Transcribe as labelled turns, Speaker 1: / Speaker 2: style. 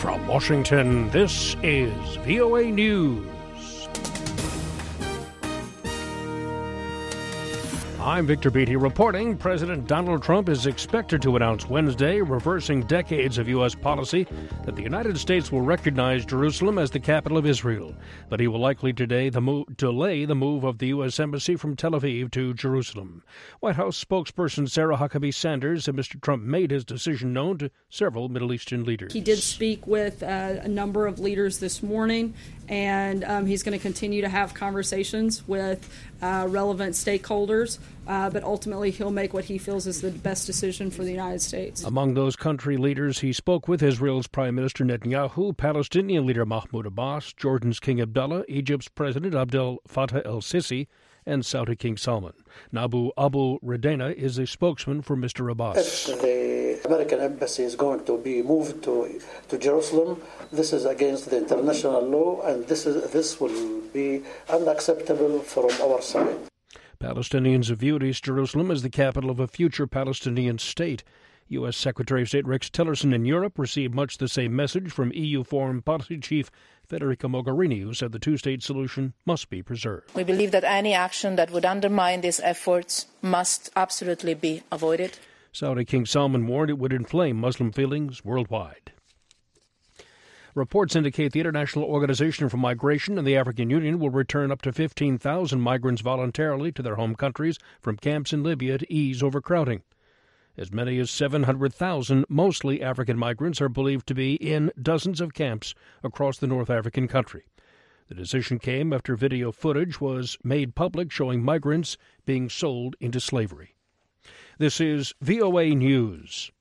Speaker 1: From Washington, this is VOA News. I'm Victor Beatty reporting President Donald Trump is expected to announce Wednesday, reversing decades of U.S. policy, that the United States will recognize Jerusalem as the capital of Israel. But he will likely delay the move of the U.S. Embassy from Tel Aviv to Jerusalem. White House spokesperson Sarah Huckabee Sanders said Mr. Trump made his decision known to several Middle Eastern leaders.
Speaker 2: He did speak with a number of leaders this morning, and he's going to continue to have conversations with relevant stakeholders, but ultimately he'll make what he feels is the best decision for the United States.
Speaker 1: Among those country leaders, he spoke with Israel's Prime Minister Netanyahu, Palestinian leader Mahmoud Abbas, Jordan's King Abdullah, Egypt's President Abdel Fattah el-Sisi, and Saudi King Salman. Nabu Abu Redena is a spokesman for Mr. Abbas.
Speaker 3: If the American embassy is going to be moved to Jerusalem, this is against the international law, and this will be unacceptable from our side.
Speaker 1: Palestinians have viewed East Jerusalem as the capital of a future Palestinian state. U.S. Secretary of State Rex Tillerson in Europe received much the same message from EU Foreign Policy Chief Federica Mogherini, who said the two-state solution must be preserved.
Speaker 4: We believe that any action that would undermine these efforts must absolutely be avoided.
Speaker 1: Saudi King Salman warned it would inflame Muslim feelings worldwide. Reports indicate the International Organization for Migration and the African Union will return up to 15,000 migrants voluntarily to their home countries from camps in Libya to ease overcrowding. As many as 700,000, mostly African migrants, are believed to be in dozens of camps across the North African country. The decision came after video footage was made public showing migrants being sold into slavery. This is VOA News.